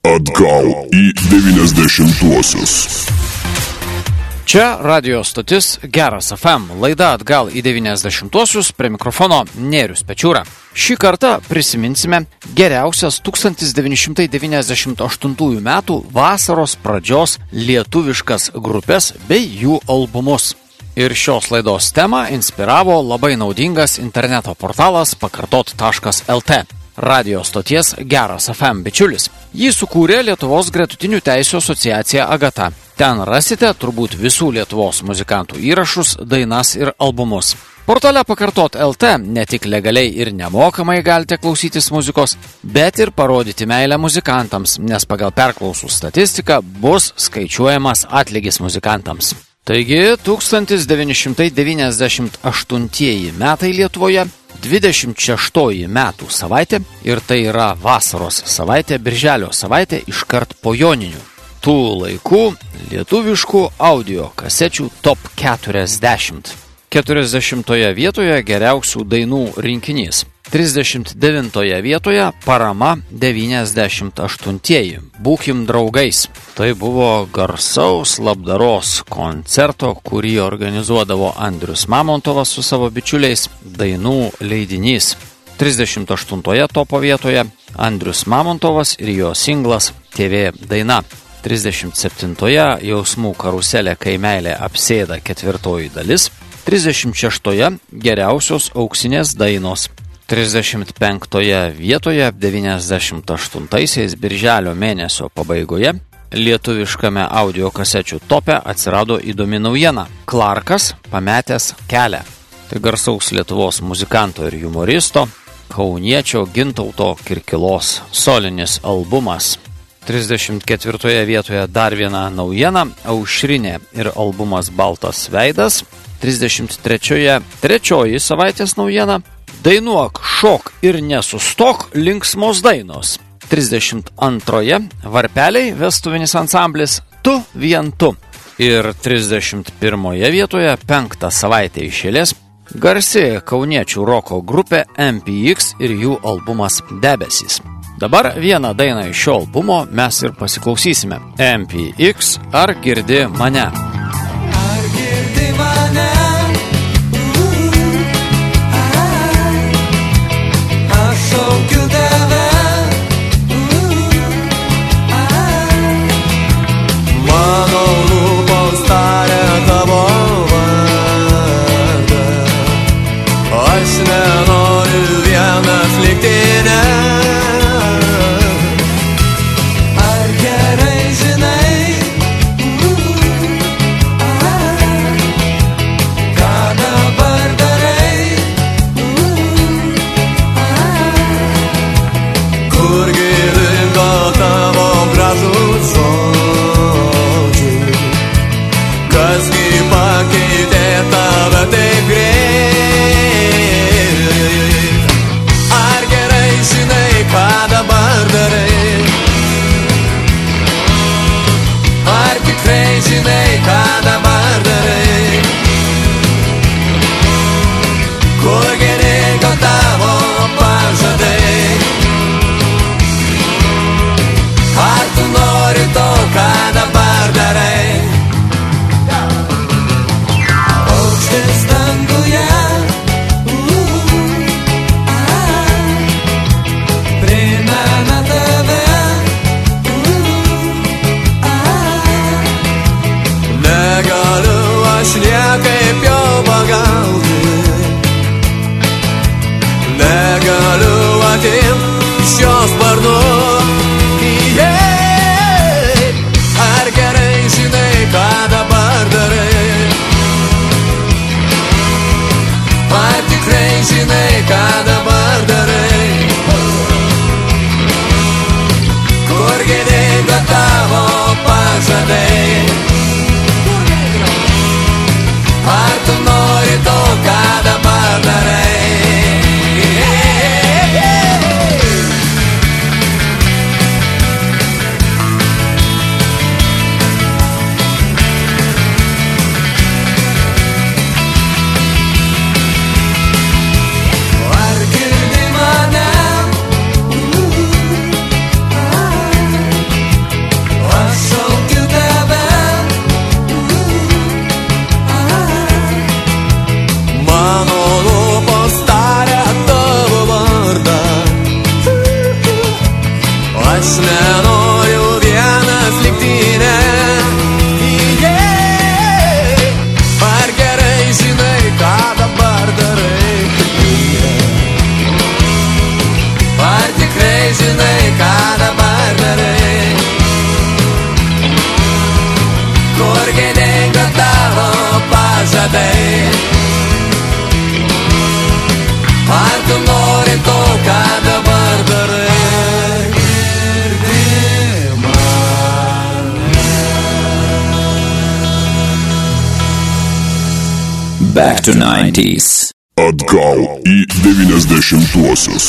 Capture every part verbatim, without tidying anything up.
Atgal į devyniasdešimtuosius. Čia radio stotis Geras F M, laida Atgal į devyniasdešimtuosius, prie mikrofono Nėrius Pečiūra. Šį kartą prisiminsime geriausias tūkstantis devyni šimtai devyniasdešimt aštuntųjų metų vasaros pradžios lietuviškas grupės bei jų albumus. Ir šios laidos temą inspiravo labai naudingas interneto portalas pakartot taškas el te. Radio stoties Geras F M bičiulis. Jį sukūrė Lietuvos gretutinių teisių asociacija Agata. Ten rasite turbūt visų Lietuvos muzikantų įrašus, dainas ir albumus. Portale pakartot taškas el te ne tik legaliai ir nemokamai galite klausytis muzikos, bet ir parodyti meilę muzikantams, nes pagal perklausų statistiką bus skaičiuojamas atlygis muzikantams. Taigi, tūkstantis devyni šimtai devyniasdešimt aštuntieji metai Lietuvoje, dvidešimt šeštoji metų savaitė ir tai yra vasaros savaitė, birželio savaitė iškart po joninių. Tų laikų lietuviškų audio kasečių top keturiasdešimt. keturiasdešimtoje vietoje geriausių dainų rinkinys. trisdešimt devintoje vietoje parama devyniasdešimt aštuntieji. Būkim draugais. Tai buvo garsaus labdaros koncerto, kurį organizuodavo Andrius Mamontovas su savo bičiuliais, dainų leidinys. trisdešimt aštuntoje topo vietoje Andrius Mamontovas ir jo singlas T V daina. trisdešimt septintoje jausmų karuselė, kai meilė apsėda ketvirtoji dalis. trisdešimt šeštoje geriausios auksinės dainos. trisdešimt penktoje vietoje devyniasdešimt aštuntaisiais birželio mėnesio pabaigoje lietuviškame audio kasečių tope atsirado įdomi naujiena. Clarkas pametęs kelią. Tai garsaus Lietuvos muzikanto ir humoristo kauniečio Gintauto Kirkilos solinis albumas. trisdešimt ketvirtoje vietoje dar viena naujiena – Aušrinė ir albumas Baltas veidas. trisdešimt trečioje trečioji savaitės naujiena – Dainuok, šok ir nesustok linksmos dainos. trisdešimt antroje Varpeliai vestuvinis ansamblis Tu vien tu. Ir trisdešimt pirmoje vietoje penktą savaitę iš eilės garsi kauniečių roko grupė M P X ir jų albumas Debesys. Dabar vieną dainą iš šio albumo mes ir pasiklausysime. M P X, ar girdi mane? Ar girdi mane? Šaukiu tave, mano lūpos taria tavo vardą. Aš nenoriu vienas likti, ne. Ar gerai žinai, nenoriu vienas likti, ne. Yeah. Ar gerai žinai, ką dabar darai? Yeah. Ar tikrai žinai, ką dabar darai? Kurgi dingo tavo pažadai? Ar tu nori to, ką dabar darai? Girdi mane. Back to nineties. Atgal į devyniasdešimtuosius.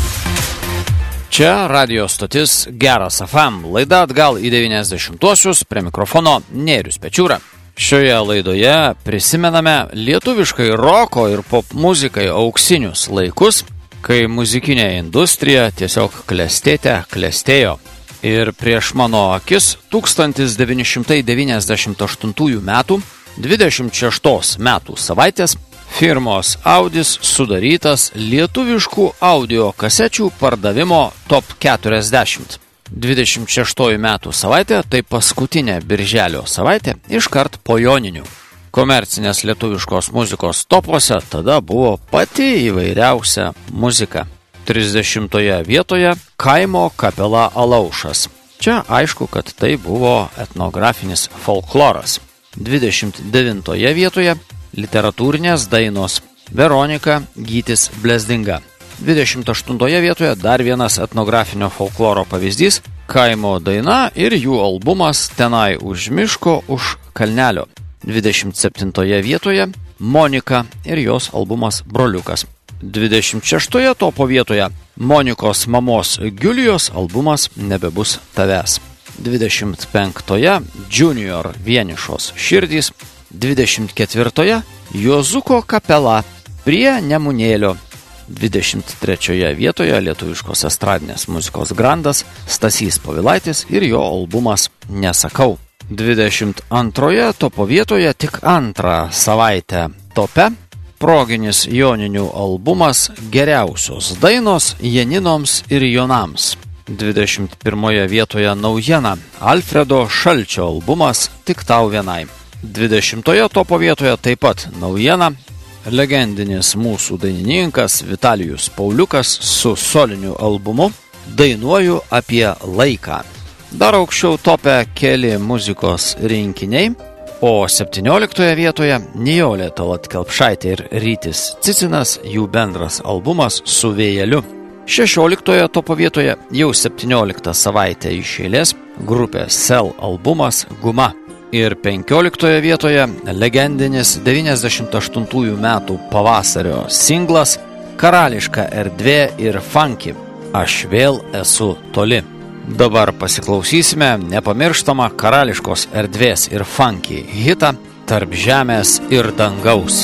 Čia radio stotis Geras F M, laida Atgal į devyniasdešimtuosius, prie mikrofono Nėrius Pečiūra. Šioje laidoje prisimename lietuviškai roko ir pop muzikai auksinius laikus, kai muzikinė industrija tiesiog klestėte klestėjo. Ir prieš mano akis tūkstantis devyni šimtai devyniasdešimt aštuntųjų metų dvidešimt šeštos metų savaitės firmos Audis sudarytas lietuviškų audio kasečių pardavimo top keturiasdešimt. dvidešimt šeštoji metų savaitė tai paskutinė birželio savaitė iškart po joninių. Komercinės lietuviškos muzikos topuose tada buvo pati įvairiausia muzika. trisdešimtoje vietoje Kaimo kapela Alaušas. Čia aišku, kad tai buvo etnografinis folkloras. dvidešimt devintoje vietoje literatūrinės dainos Veronika Gytis Blezdinga. dvidešimt aštuntoje vietoje dar vienas etnografinio folkloro pavyzdys Kaimo daina ir jų albumas Tenai už miško už kalnelio. dvidešimt septintoje vietoje Monika ir jos albumas Broliukas. dvidešimt šeštoje topo vietoje Monikos mamos Giulijos albumas Nebebus tavęs. dvidešimt penktoje Junior Vienišos širdys. dvidešimt ketvirtoje Juozuko kapela Prie Nemunėlio. dvidešimt trečioje vietoje lietuviškos estradinės muzikos grandas Stasys Povilaitis ir jo albumas Nesakau. dvidešimt antroje topo vietoje tik antrą savaitę tope proginis joninių albumas Geriausios dainos Janinoms ir Jonams. dvidešimt pirmoje vietoje naujiena Alfredo Šalčio albumas Tik tau vienai. dvidešimtoje topo vietoje taip pat naujiena legendinis mūsų dainininkas Vitalijus Pauliukas su soliniu albumu Dainuoju apie laiką. Dar aukščiau tope keli muzikos rinkiniai, o septynioliktoje vietoje Nijolė Tallat Kelpšaitė ir Rytis Cicinas, jų bendras albumas Su vėjeliu. šešioliktoje topo vietoje jau septynioliktą savaitę iš eilės grupė Sel albumas Guma. Ir penkioliktoje vietoje legendinis devyniasdešimt aštuntųjų metų pavasario singlas Karališka erdvė ir funky Aš vėl esu toli. Dabar pasiklausysime nepamirštamą Karališkos erdvės ir funky hitą Tarp žemės ir dangaus.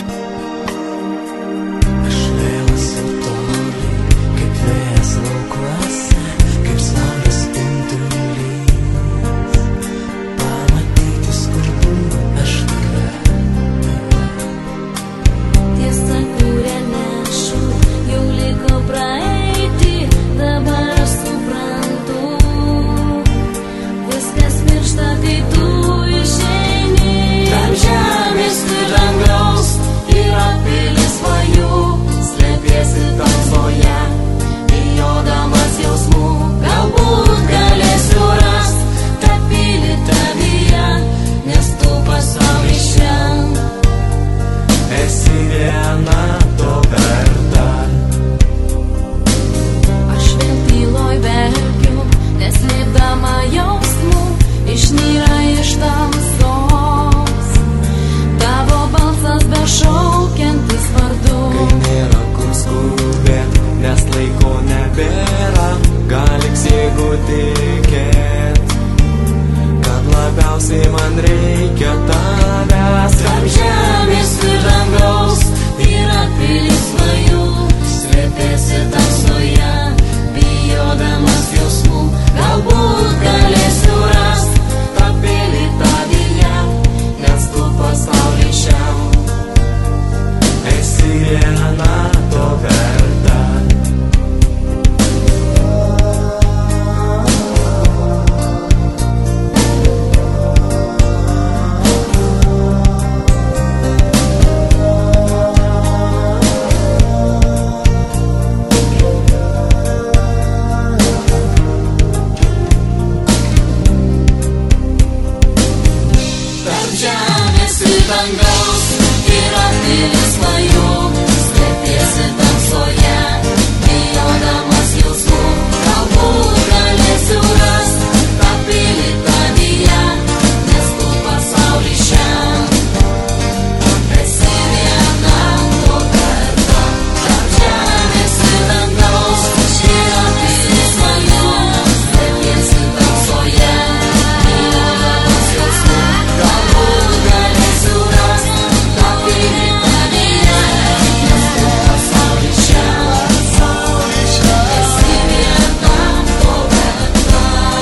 dangaus ir apvili svajų, slėpiesi tamsoje, bijodamas jausmų, galbūt galėsiu rast tą pilį tavyje, nes tu pasaulį šiam esi viena to verta, tarp žemės ir dangaus ir apvili svajų, slėpiesi tamsoje, bijodamas jausmų, galbūt galėsiu rast tą pilį tavyje, nes tu pasaulį šiam esi viena to verta.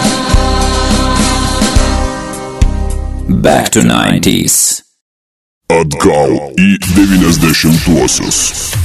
Back to nineties. Atgal į devyniasdešimtuosius.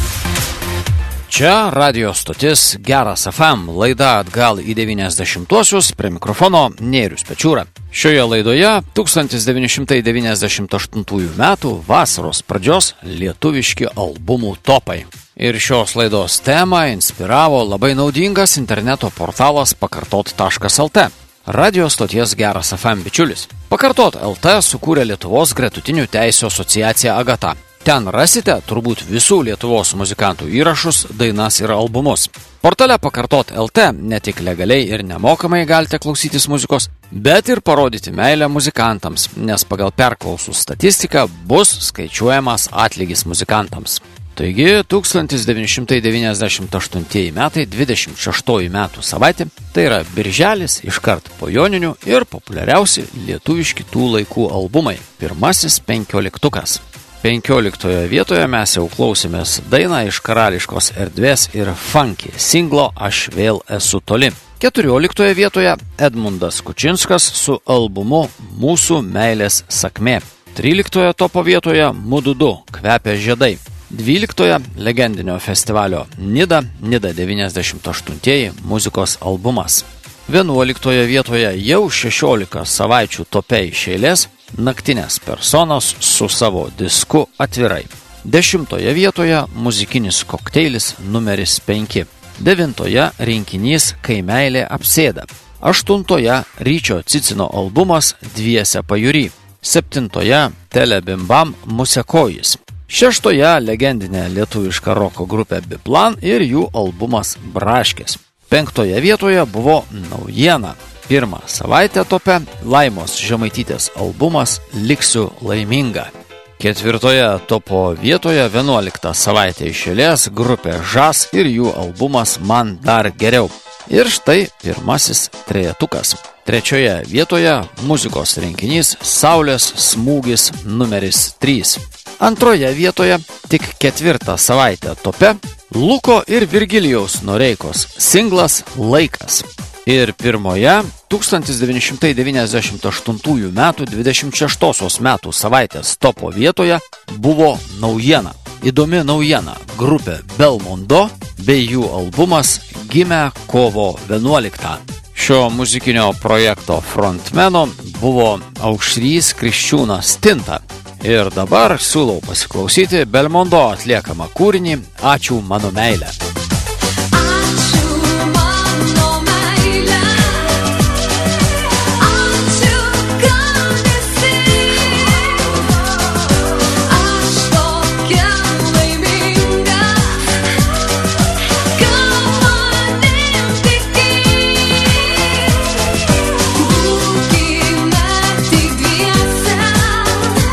Čia radio stotis Geras F M, laida Atgal į devyniasdešimtuosius, prie mikrofono Nėrius Pečiūra. Šioje laidoje tūkstantis devyni šimtai devyniasdešimt aštuntųjų metų vasaros pradžios lietuviški albumų topai. Ir šios laidos temą inspiravo labai naudingas interneto portalas pakartot taškas el te. Radio stoties Geras F M bičiulis. Pakartot taškas el te sukūrė Lietuvos gretutinių teisių asociacija Agata. Ten rasite turbūt visų Lietuvos muzikantų įrašus, dainas ir albumus. Portale Pakartot taškas el te ne tik legaliai ir nemokamai galite klausytis muzikos, bet ir parodyti meilę muzikantams, nes pagal perklausų statistiką bus skaičiuojamas atlygis muzikantams. Taigi, tūkstantis devyni šimtai devyniasdešimt aštuntieji metai, dvidešimt šeštoji metų savaitė, tai yra birželis iškart po joninių ir populiariausi lietuviški tų laikų albumai. Pirmasis penkioliktukas. Penkioliktoje vietoje mes jau klausėmės dainą iš Karališkos erdvės ir funky singlo Aš vėl esu toli. Keturioliktoje vietoje Edmundas Kučinskas su albumu Mūsų meilės sakmė. Tryliktoje topo vietoje Mudu du kvepia žiedai. Dvyliktoje legendinio festivalio Nida, Nida devyniasdešimt aštuntieji muzikos albumas. Vienuoliktoje vietoje jau šešiolika savaičių tope iš eilės Naktinės personos su savo disku Atvirai. Dešimtoje vietoje muzikinis kokteilis numeris penki. Devintoje rinkinys Kai meilė apsėda. Aštuntoje Ryčio Cicino albumas Dviese pajūry. Septintoje Telebimbam Musekojis. Šeštoje legendinė lietuviška roko grupė Biplan ir jų albumas Braškės. Penktoje vietoje buvo Naujiena. Pirmą savaitę tope Laimos Žemaitytės albumas Liksiu laiminga. Ketvirtoje topo vietoje vienuoliktą savaitę iš eilės grupė Žas ir jų albumas Man dar geriau. Ir štai pirmasis trejetukas. Trečioje vietoje muzikos rinkinys Saulės smūgis numeris trys. Antroje vietoje tik ketvirtą savaitę tope Luko ir Virgilijaus Noreikos singlas Laikas. Ir pirmoje tūkstantis devyni šimtai devyniasdešimt aštuntųjų metų dvidešimt šeštosios metų savaitės topo vietoje buvo Naujiena. Įdomi naujiena – grupė Belmondo bei jų albumas Gimė kovo vienuoliktą. Šio muzikinio projekto frontmeno buvo Aušrys Kriščiūnas Tinta. Ir dabar siūlau pasiklausyti Belmondo atliekamą kūrinį Ačiū mano meilė.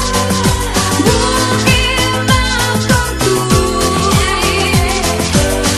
Būkime kartu.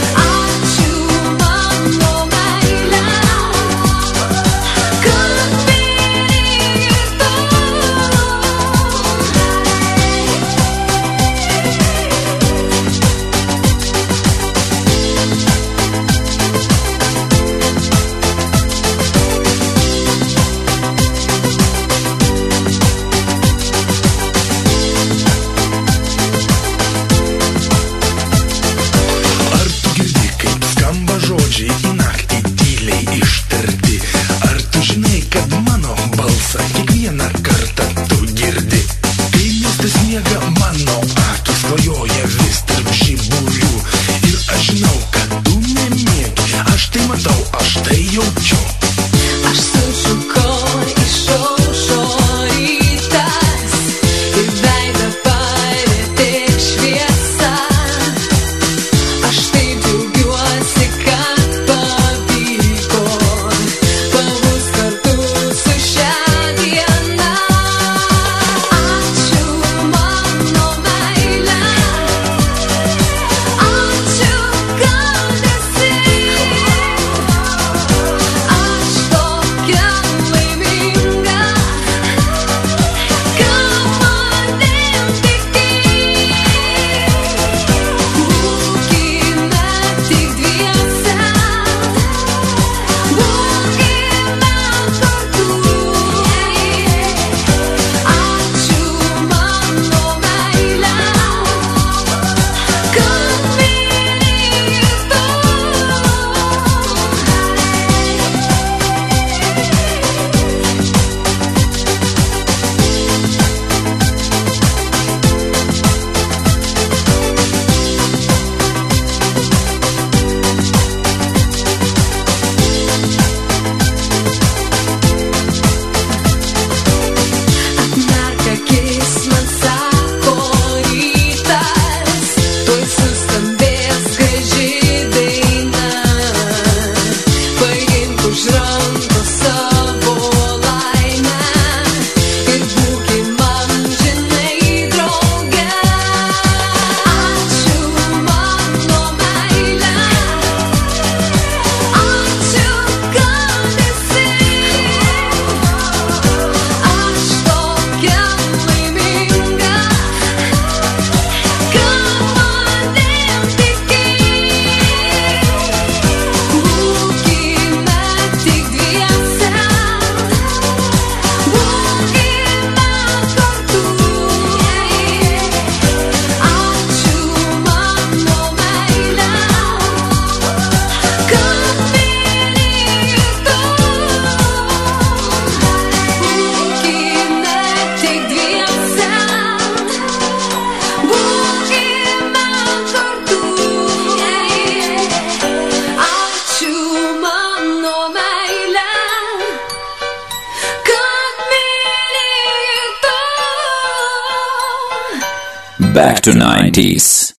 Back to nineties.